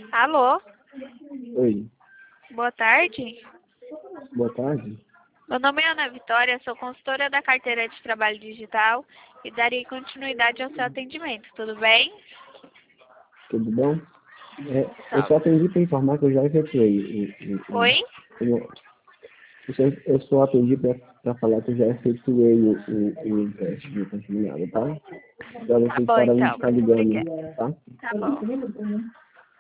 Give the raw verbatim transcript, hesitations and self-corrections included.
Alô, Oi, boa tarde. boa tarde. Meu nome é Ana Vitória, sou consultora da carteira de trabalho digital e darei continuidade ao seu atendimento, tudo bem? Tudo bom? É, eu Então, só atendi para informar que eu já efetuei o. o, o, oi? o eu, só, eu só atendi para falar que eu já efetuei o, o, o empréstimo consignado, tá? Para Tá vocês bom pararem de então, ficar muito ligando, obrigada. tá? Tá bom.